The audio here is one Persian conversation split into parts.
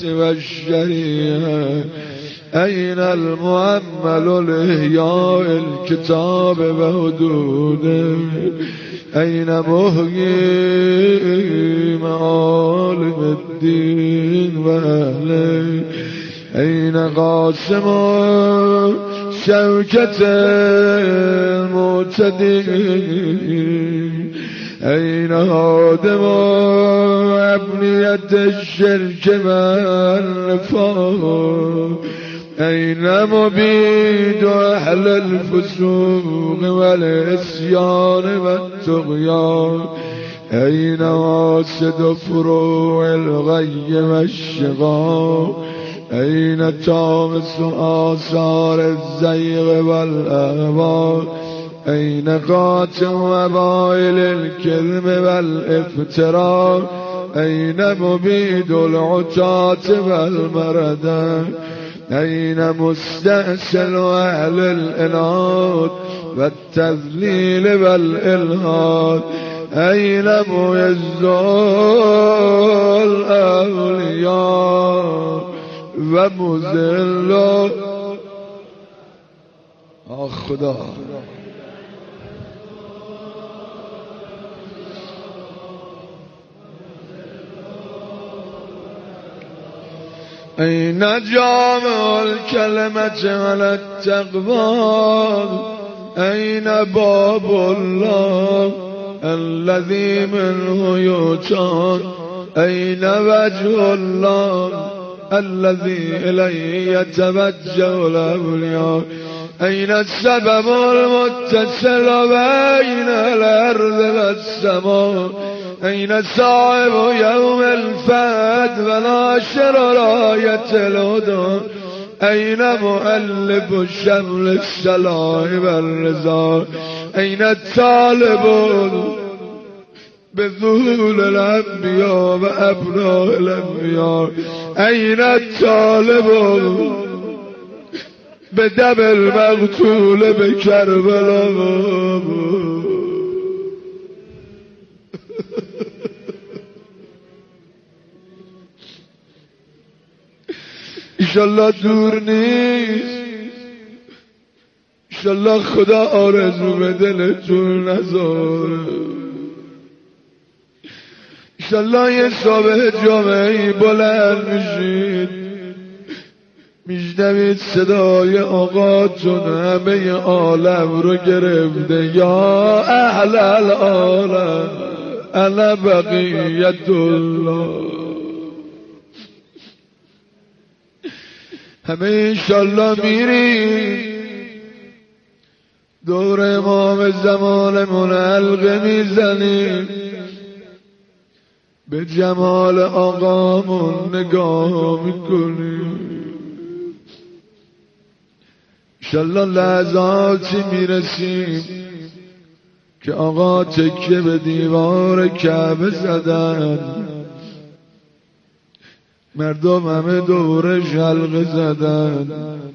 والشريعة أين المؤمل لإحياء الكتاب وحدوده أين محيي معالم الدين وأهله أين قاسم شوكة المعتدين أين هادم أبنية الشرك والنفاق أين مبيد أهل الفسوق والعصيان والطغيان أين واسد فروع الغي والشقاق أين تامس آثار الزيغ والأهواء أين قاتل وبائل الكذب والافتراء أين مبيد العتاة والمردة أين مستأصل أهل الإناد والتذليل والإلحاد أين معز الأولياء ومذل خدا أين جامع الكلمة على التقوى أين باب الله الذي منه يوتان أين وجه الله الذي إليه يتوجه الأولياء أين السبب المتصل بين الأرض والسماء أين صاحب يوم الفات وناشر راية الهدى أين مؤلف شمل الصلاح والرضا أين الطالب بذهول الأنبياء وأبناء الأنبياء أين الطالب بدم المقتول بكربلاء انشالله دور نیست انشالله خدا آرزو به دلتون نذاره انشالله یه صبح جامعه‌ای بلند میشید میشنوید صدای آقاتون همه عالم رو گرفته یا اهل العالم انا بقیت الله همه انشالله میریم دور امام زمانمون حلقه میزنیم به جمال آقامون نگاه میکنیم انشالله لحظاتی میرسیم که آقا تکیه به دیوار کعبه زدن مردم همه دورش حلقه زدن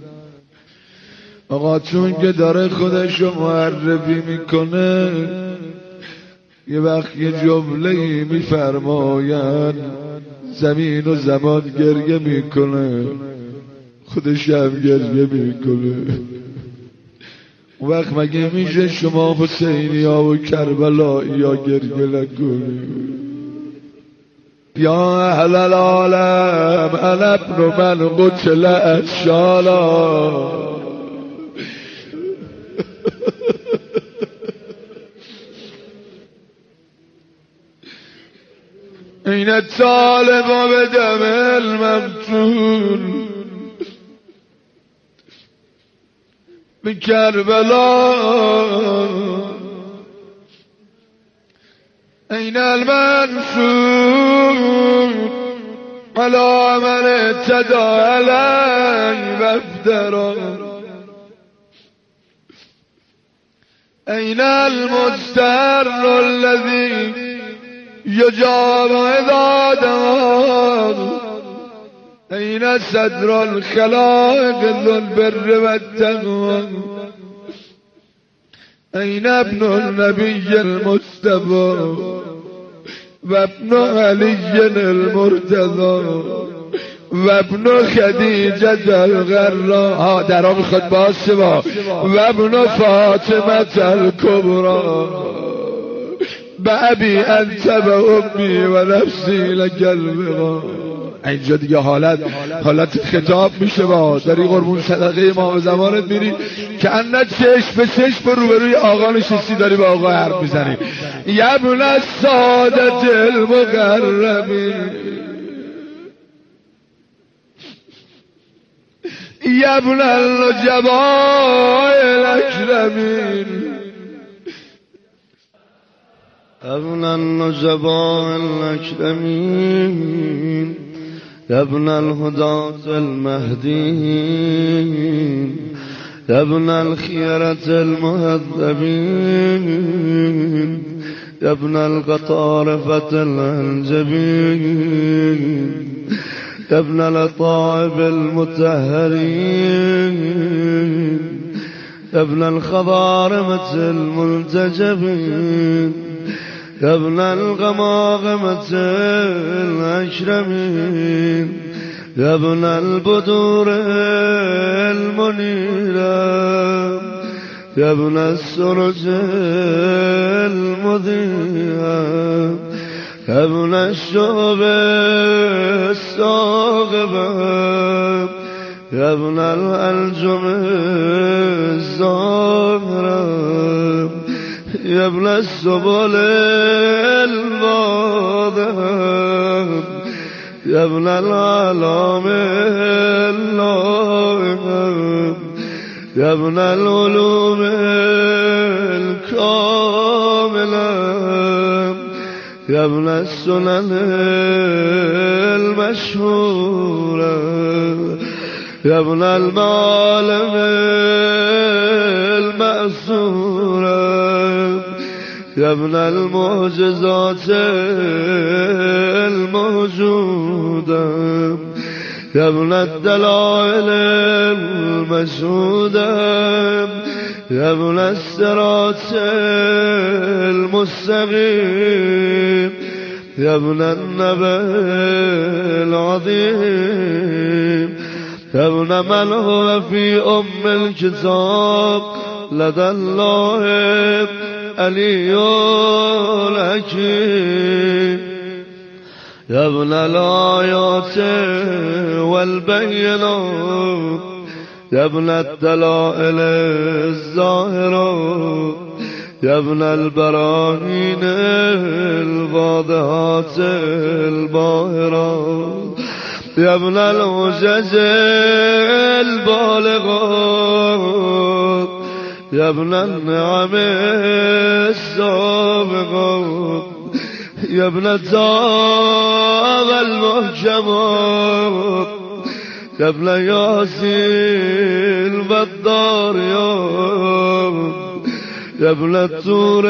آقا چون که داره خودشو معرفی میکنه یه وقت یه جمله میفرماین زمین و زمان گریه میکنه خودش هم گریه میکنه اون وقت مگه میشه شما حسینی ها و کربلایی ها گریه نکنید یا اهل العالم انا ابن من قتل اشالا این الطالب بدم المقتول بكربلاء أين المنصور على من اعتدى علي وافترى أين المستر الذي يجاب إذا دار أين صدر الخلائق ذو البر والتقوى أين ابن النبي المصطفى وابن علي المرتضى و ابن خدیجه الغرا درا میخواد باشه با و ابن فاطمه الکبرا بابی انت و امی و نفسی لقلبها. اینجا دیگه حالت خطاب میشه با داری قربون صدقه امام زمانت میری که انا چشم به چشم روبروی آقا نشستی داری با آقا حرف میزنی. یبن السادة المقربین یبن النجباء الاکرمین ابن النجباء الاکرمین ابن الهداة المهدیین ابن الخيرة المهذبين ابن القطارفة الأنجبين ابن الأطاعب المتهرين ابن الخضارمة الملتجبين ابن الغماغمة الأشرمين ابن البدور المنيرة ابن السرج المضيئة ابن الشعب الصاغبة ابن الألجم الزهرة ابن السبل الواضحة ابن العلام اللائمة ابن العلوم الكاملة ابن السنن المشهورة ابن المعالم المأثورة ابن المعجزات الموجودة ابن الدلائل المشهودة ابن الصراط المستقيم ابن النبأ العظيم ابن من هو في أم الكتاب لدى الله علي الحكيم يا ابن الآيات والبينات يا ابن الدلائل الظاهرات يا ابن البراهين الواضحات الباهرات يا ابن الحجج البالغات يا ابن النعم السابقات يا ابن التاب المحكمات يا ابن ياسين والضاريات يا ابن الطور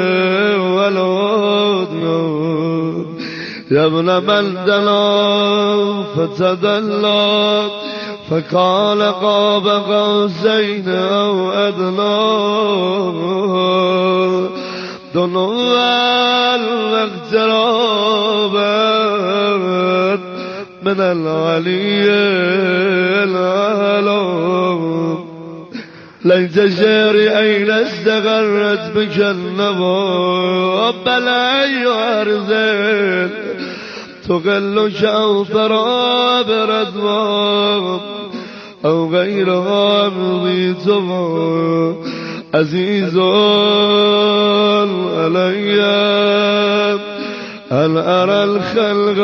والعوديات يا ابن من دنا فتدلى فقال قاب قوسين أو أدنى دنوا واقترابا من العلي الأعلى ليت شعري أين استغرت بك النوى بلا يرزل تقل شوفرا بردوى أو غيرها مضيتها عزيز علي أن أرى الخلق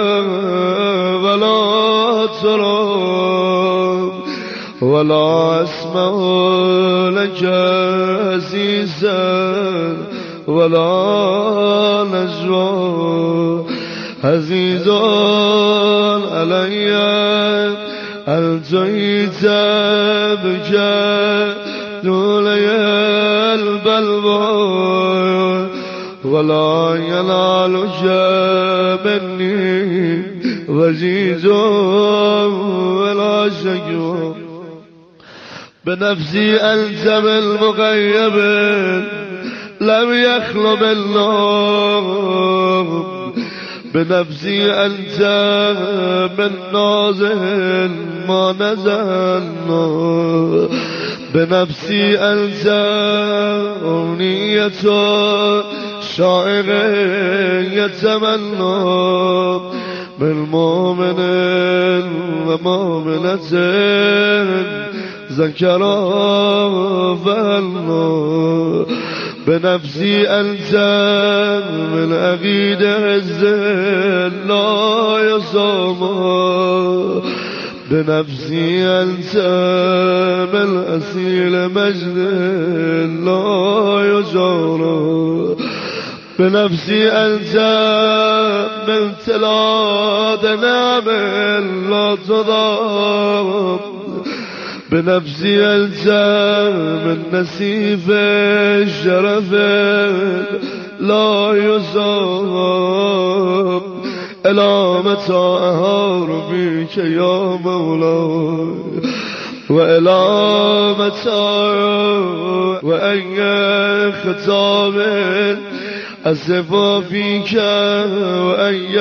ولا ترى ولا أسمع لك عزيزا ولا نجوى عزيز علي أن جئت بك دولي البلوى ولا ينالك مني وجيز ولا شكوى بنفسي أنت بالمغيب لم يخلو بالنار بنفسي أنت من نازل ما نزلنا بنفسي أنت أمنية شاعر يتمنى بالمؤمن ومؤمنة ذكرا فهلنا بنفسي أنت من أغيد عز لا يصام بنفسي أنت من أسيل مجد لا يجار بنفسي أنت من تلاد نعم لا تضام بنفسي أنت من نسيف الشرف لا يصاب إلى متى أهار بك يا مولاي وإلى متى وأي خطاب أسف فيك وأي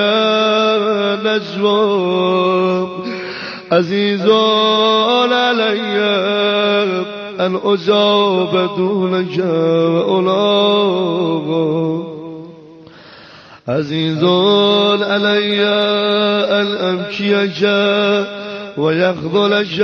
نجوى عزيز علي أن أجاب دونك وألاغ عزيز علي أن أبكيك ويخذلك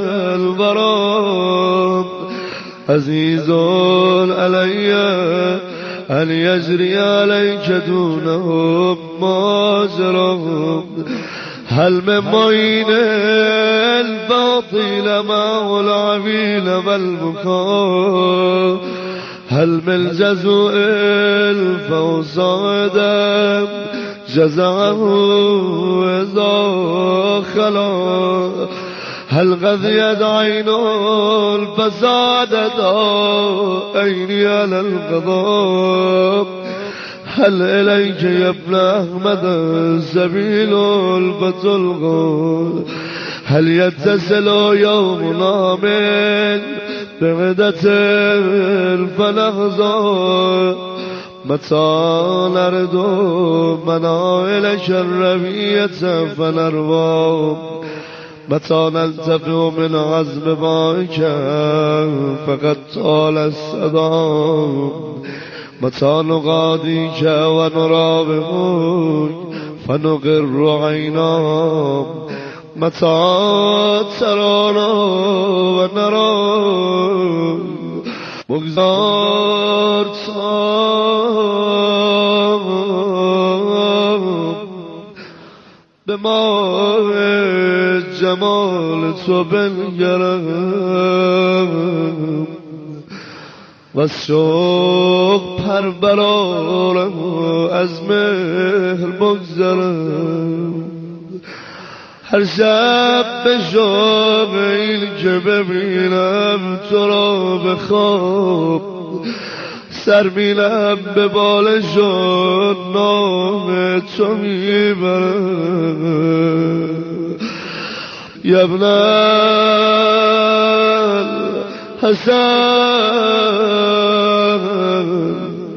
البراء عزيز علي أن يجري عليك دونهم ما جرى هل من معين الباطل معه العبيل والبكاء هل من جزء الفوصاد جزعه إذا خلا هل غذيت عين الفساد عيني على القضاء هل إليك يا ابن أحمد سبيل البتلغ هل يتصل يومنا من بغدة فنغزى متى نرد منائلك الربية فنروى متى نلتقي من عزم معك فقد طال الصدام متى نغاديك ونرابطك فنقر عينا متى ترانا ونرى بگذار به ماه جمال تو بنگرم و شوق پر برارم از مهر بگذرم هر شب به شوق این که ببینم تو را به خواب سر میلم به بالشون نام تو میبرم یا ابن الحسن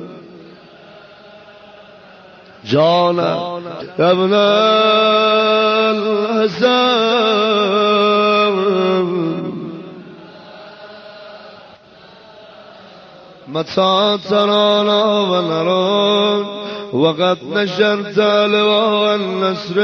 جانم یا ابن الحسن متى ترانا ونراك وقد نشرت لواء النصر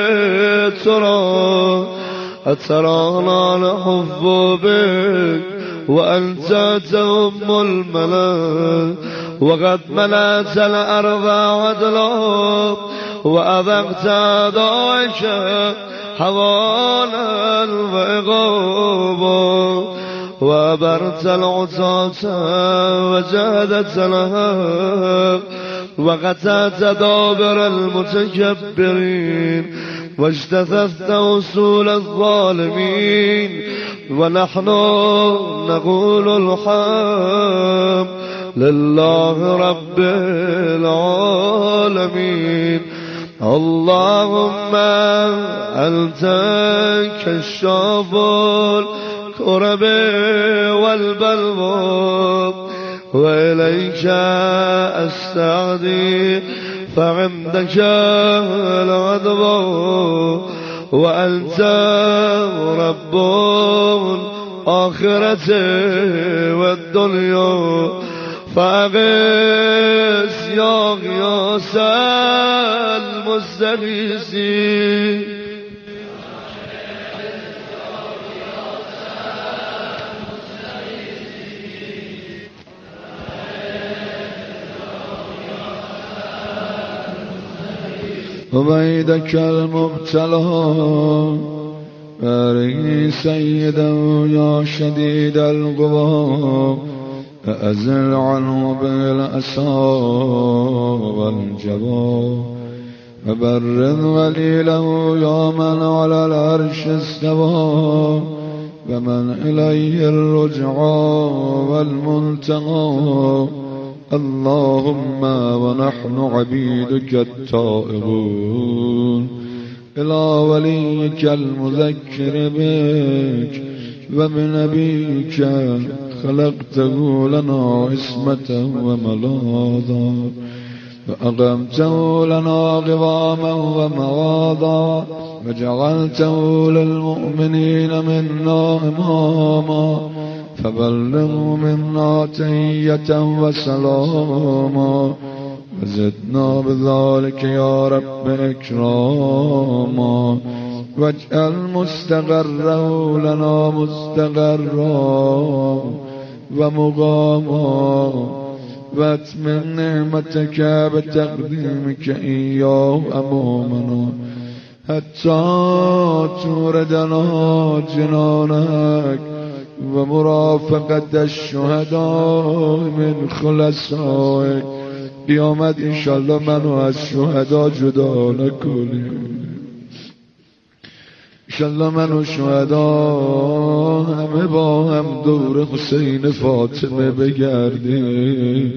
ترى أترانا نحب بك وأنت تؤم الملا وقد ملأت الأرض عدلا وأذقت أعدائك حوانا وإغابا وأبرت العصاة وجهدت لها وقطعت دابر المتكبرين واجتثثت وصول الظالمين ونحن نقول الحمد لله رب العالمين اللهم أنت كشاف الكرب والبلوى وإليك أستعدي فعندك العدوى وأنت رب الآخرة والدنيا فأغث يا غياث المستغيثين عبيدك المبتلى بارئ سيدا يا شديد القوى أزل عنه بالأسى والجبى وبرد وليله يا من على العرش استوى ومن إليه الرجعى والمنتهى اللهم ونحن عبيدك التائبون إلى وليك المذكر بك وبنبيك خلقته لنا عصمة وملاذا وأقمته لنا قواما ومواضا وجعلته للمؤمنين منا إماما فبلغوا منا تحية وسلاما وزدنا بذلك يا رب إكراما واجعل مستقره لنا مستقرا ومقاما واتمم نعمتك بتقديمك إياه أمامنا حتى توردنا جنانك ومرافقة الشهداء من خلصائك قیامت انشالله منو از شهدا جدا نکنیم انشالله منو شهدا همه با هم دور حسین فاطمه بگردیم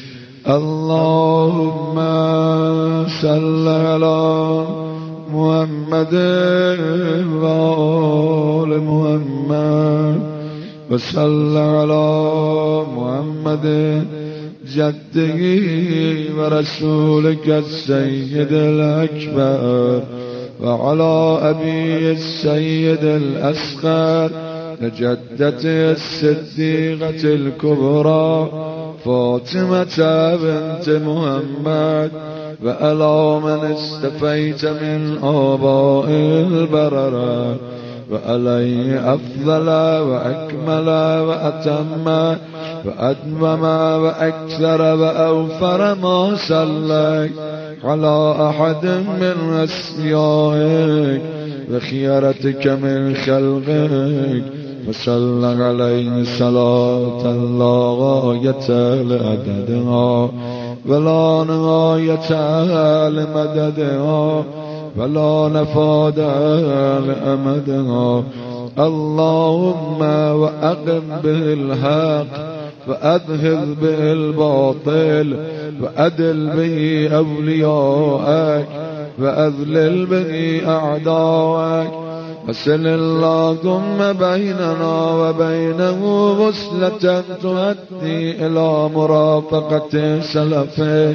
اللهم صل علی محمد و آل محمد و صل علی محمد جده و رسولك السيد الأكبر وعلى أبي السيد الأصغر لجدته الصديقة الكبرى فاطمة بنت محمد وعلى من استفيت من آباء البررة وعليه أفضل وأكمل وأتم وأدمم وأكثر وأوفر ما صليت على أحد من أسمائك وخيرتك من خلقك وصلى عليه صلاة لا غاية لعددها ولا نهاية لمددها ولا نفاد لأمدها اللهم وأقم به الحق وأذهب به الباطل وأدل به أولياءك وأذلل به أعداءك وصل اللهم بيننا وبينه وصلة تؤدي إلى مرافقة سلفه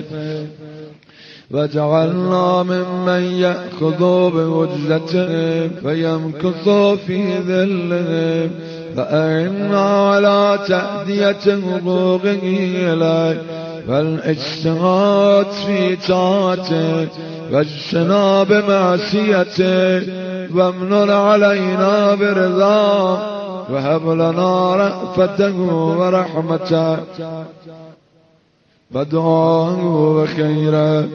واجعلنا ممن يأخذ بوجزتهم فيمكث في ذلهم فأعنا على تأدية حقوقه إليك والاجتهاد في طاعته واجتناب معصيته وامنن علينا برضاه وهب لنا رأفته ورحمته ودعاه وخيرا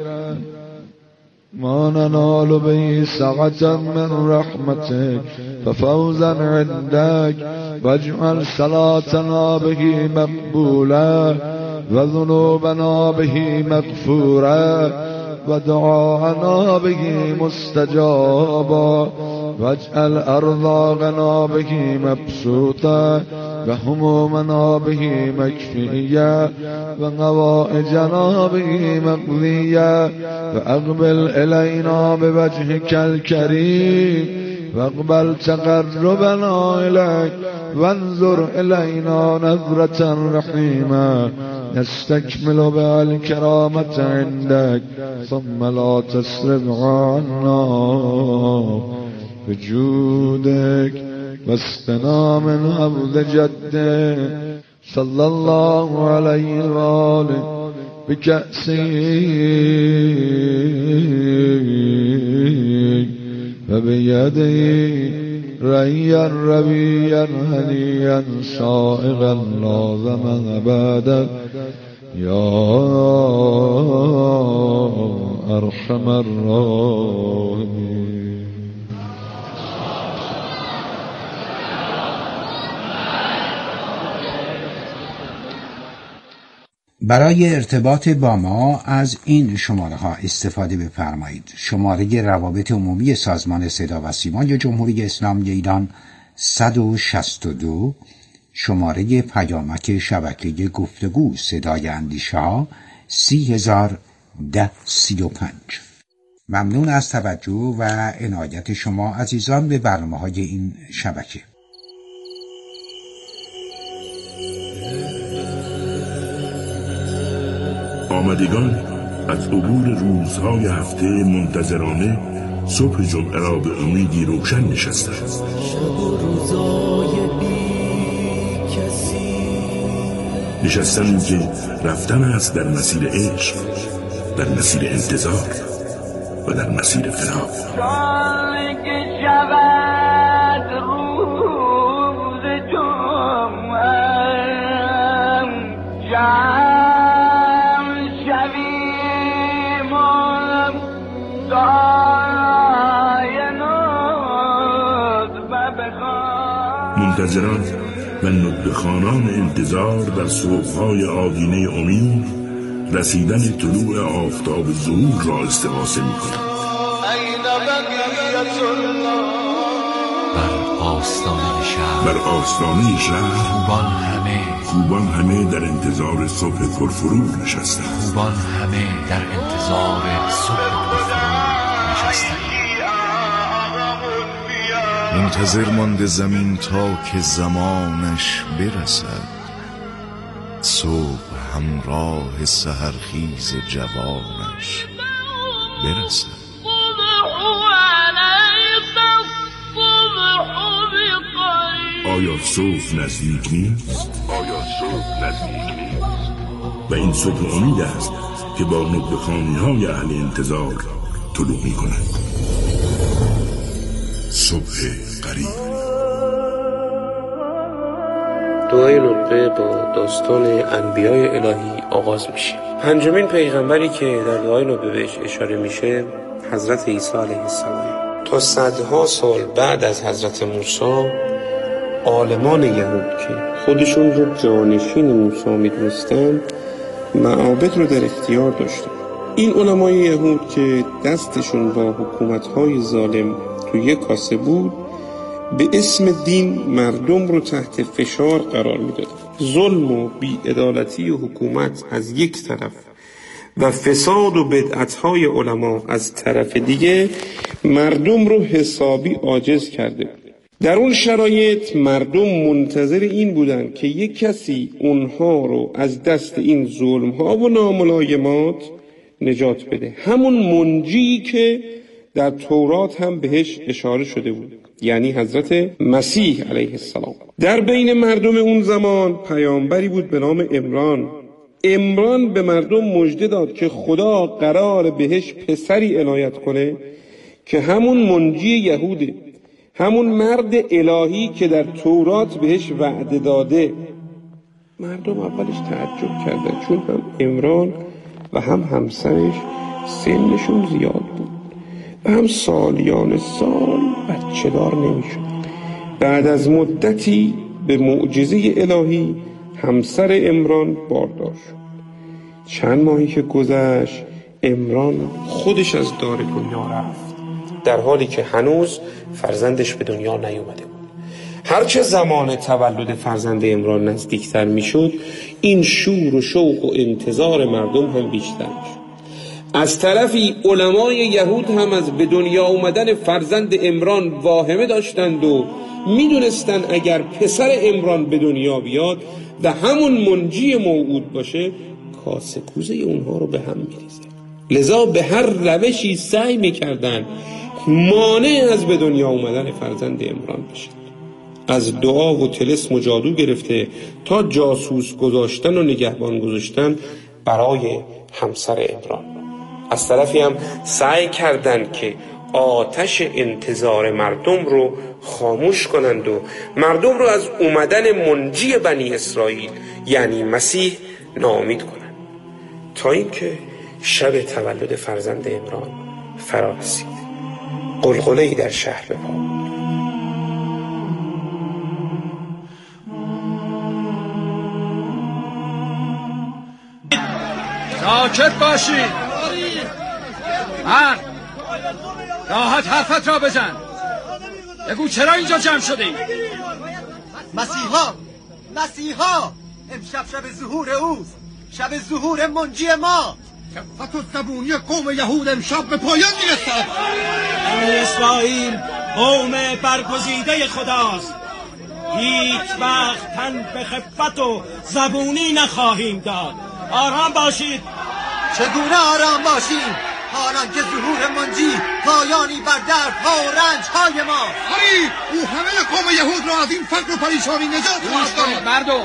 ما ننال به سعة من رحمتك ففوزا عندك واجعل صلاتنا به مقبولا وذنوبنا به مغفورا ودعاءنا به مستجابا واجعل أرزاقنا به مبسوطا وهمومنا به مكفيا وغوائجنا به مقضيا فأقبل إلينا بوجهك الكريم واقبل تقربنا إليك وانظر إلينا نظرة رحيمة نستكمل بها الكرامة عندك ثم لا تسرب عنا بجودك واستنا من عبد جدك صلى الله عليه وآله بكأسك وبيدي ريا ربيا هنيا سائغا لازم أبدا يا أرحم الراحمين. برای ارتباط با ما از این شماره ها استفاده بفرمایید. شماره روابط عمومی سازمان صدا و سیما یا جمهوری اسلامی ایران 162، شماره پیامک شبکه گفتگو صدای اندیشه ها 301035. ممنون از توجه و عنایت شما عزیزان به برنامه های این شبکه. آمدگان از عبور روزهای هفته منتظرانه صبح جمعه را به امیدی روشن نشستند. شب و روزای بی کسی نشستند که رفتن است در مسیر عشق، در مسیر انتظار و در مسیر فراق. سال که شود روز جمعه منتظران و ندبخانان انتظار در صبح‌های آدینه امید رسیدن طلوع آفتاب ظهور را استغاثه می‌کنند. بر آستانه شهر خوبان همه در انتظار صبح پرفرور نشستند. منتظر مانده زمین تا که زمانش برسد، صبح همراه سحرخیز جوانش برسد. آیا صبح نزدیک نیست؟ و این صبح امید است که با ندبخانی‌های اهل انتظار طلوع می‌کند. صبح قریب. دعای ندبه با داستان انبیای الهی آغاز میشه. پنجمین پیغمبری که در دعای ندبه بهش اشاره میشه حضرت عیسی علیه السلام. تا صدها سال بعد از حضرت موسی، عالمان یهود که خودشون رو جانشین موسی میدونستن معابد رو در اختیار داشتن. این علمای یهود که دستشون با حکومت‌های ظالم تو یک کاسه بود، به اسم دین مردم رو تحت فشار قرار میدادن. ظلم و بی‌عدالتی و حکومت از یک طرف و فساد و بدعت‌های علما از طرف دیگه مردم رو حسابی عاجز کرده بود. در اون شرایط مردم منتظر این بودن که یک کسی اونها رو از دست این ظلم‌ها و ناملایمات نجات بده، همون منجی که در تورات هم بهش اشاره شده بود، یعنی حضرت مسیح علیه السلام. در بین مردم اون زمان پیامبری بود به نام عمران به مردم مژده داد که خدا قرار بهش پسری عنایت کنه که همون منجی یهوده، همون مرد الهی که در تورات بهش وعده داده. مردم اولش تعجب کردن چون هم عمران و هم همسرش سنشون زیاد بود و هم سالیان سال بچه دار نمیشد. بعد از مدتی به معجزه الهی همسر عمران باردار شد. چند ماهی که گذشت عمران خودش از دار دنیا رفت، در حالی که هنوز فرزندش به دنیا نیومده بود. هرچه زمان تولد فرزند عمران نزدیکتر میشد، این شور و شوق و انتظار مردم هم بیشتر میشد. از طرفی علمای یهود هم از به دنیا اومدن فرزند عمران واهمه داشتند و میدونستن اگر پسر عمران به دنیا بیاد و همون منجی موعود باشه کاسه کوزه اونها رو به هم میریزه. لذا به هر روشی سعی میکردن مانع از به دنیا اومدن فرزند عمران بشن، از دعا و طلسم و جادو گرفته تا جاسوس گذاشتن و نگهبان گذاشتن برای همسر عمران. از طرفی هم سعی کردند که آتش انتظار مردم رو خاموش کنند و مردم رو از اومدن منجی بنی اسرائیل یعنی مسیح ناامید کنند، تا اینکه شب تولد فرزند عمران فرا رسید. غلغله‌ای در شهر به پا بود. ساکت باشید. مرد راحت حرفت را بزن. بگو چرا اینجا جمع شده ای؟ مسیحا امشب شب ظهور اوست، شب ظهور منجی ما. خفت و زبونی قوم یهود امشب به پایان میرسد. بنی اسرائیل قوم برگزیده خداست. هیچ وقت تن به خفت و زبونی نخواهیم داد. آرام باشید. چگونه آرام باشیم حالان که ظهور منجی پایانی بر دردها و رنجهای ما؟ آری او همه قوم یهود را از این فقر و پریشانی نجات خواهد داد. مردم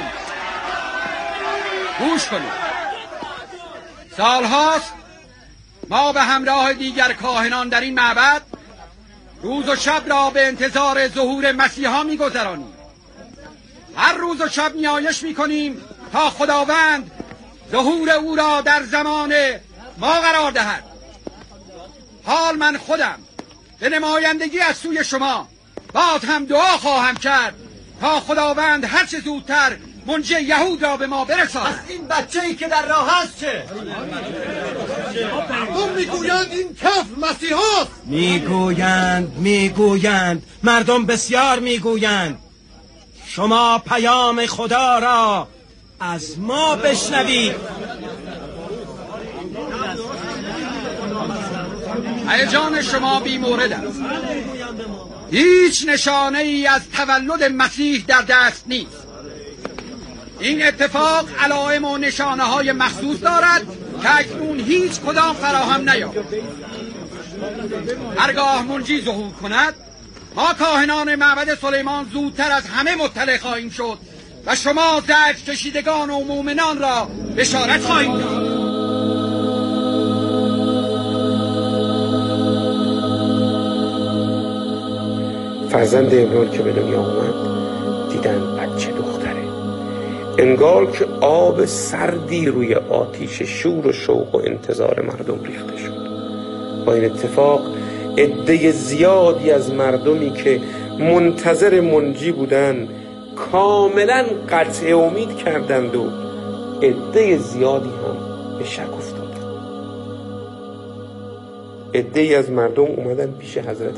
گوش کنید. سالهاست ما به همراه دیگر کاهنان در این معبد روز و شب را به انتظار ظهور مسیحا می‌گذرانیم. هر روز و شب نیایش می‌کنیم تا خداوند ظهور او را در زمان ما قرار دهد. حال من خودم به نمایندگی از سوی شما باز هم دعا خواهم کرد تا خداوند هر چه زودتر منجی یهود را به ما برساند. از این بچه‌ای که در راه است چه؟ مردم میگویند این کفر مسیحاست. میگویند مردم بسیار میگویند. شما پیام خدا را از ما بشنوید. هیجان شما بی مورد است. هیچ نشانه ای از تولد مسیح در دست نیست. این اتفاق علائم و نشانه های مخصوص دارد که اکنون هیچ کدام فراهم نیافت. هرگاه منجی ظهور کند ما کاهنان معبد سلیمان زودتر از همه مطلع خواهیم شد و شما ضعف کشیدگان و مؤمنان را بشارت خواهیم داد. فرزند عمران که به دنیا اومد دیدن بچه دختره، انگار که آب سردی روی آتیش شور و شوق و انتظار مردم ریخته شد. با این اتفاق عده زیادی از مردمی که منتظر منجی بودن کاملا قطع امید کردند و عده زیادی هم به شک افتادند. عده از مردم اومدن پیش حضرت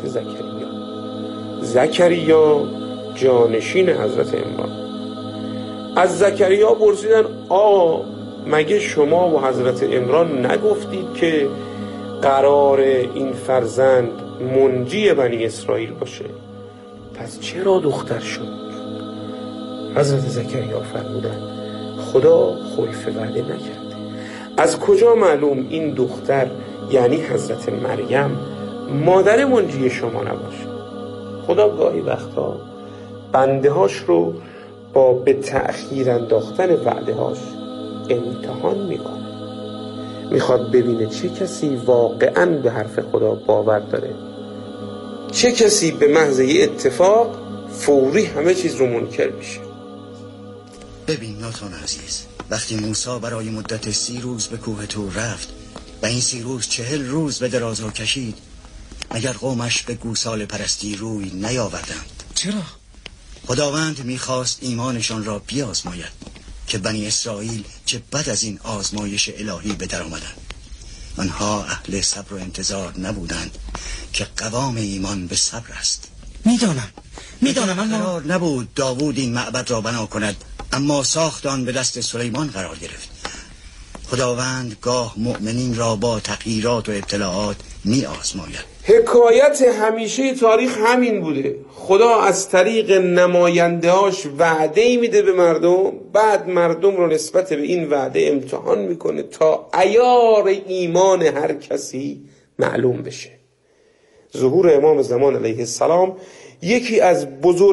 زکریا جانشین حضرت عمران. از زکریا پرسیدن مگه شما و حضرت عمران نگفتید که قرار این فرزند منجی بنی اسرائیل باشه؟ پس چرا دختر شد؟ حضرت زکریا فرمودند خدا خلف وعده نکرده. از کجا معلوم این دختر یعنی حضرت مریم مادر منجی شما نباشه؟ خدا گاهی وقتا بنده هاش رو با به تأخیر انداختن وعده هاش امتحان میکنه. میخواد ببینه چه کسی واقعا به حرف خدا باور داره، چه کسی به محض یه اتفاق فوری همه چیز رو منکر میشه. ببین ناتان عزیز، وقتی موسی برای مدت 30 روز به کوه طور رفت و این 30 روز 40 روز به درازا کشید، مگر قومش به گوساله پرستی روی نیاوردند؟ چرا؟ خداوند میخواست ایمانشان را بیازماید که بنی اسرائیل چه بد از این آزمایش الهی به در آمدند. آنها اهل صبر و انتظار نبودند که قوام ایمان به صبر است. میدانم اما قرار نبود داوود این معبد را بنا کند، اما ساخت آن به دست سلیمان قرار گرفت. خداوند گاه مؤمنین را با تغییرات و ابتلاعات می آزماید. حکایت همیشه تاریخ همین بوده. خدا از طریق نمایندهاش وعده‌ای میده به مردم، بعد مردم رو نسبت به این وعده امتحان میکنه تا عیار ایمان هر کسی معلوم بشه. ظهور امام زمان علیه السلام یکی از بزرگ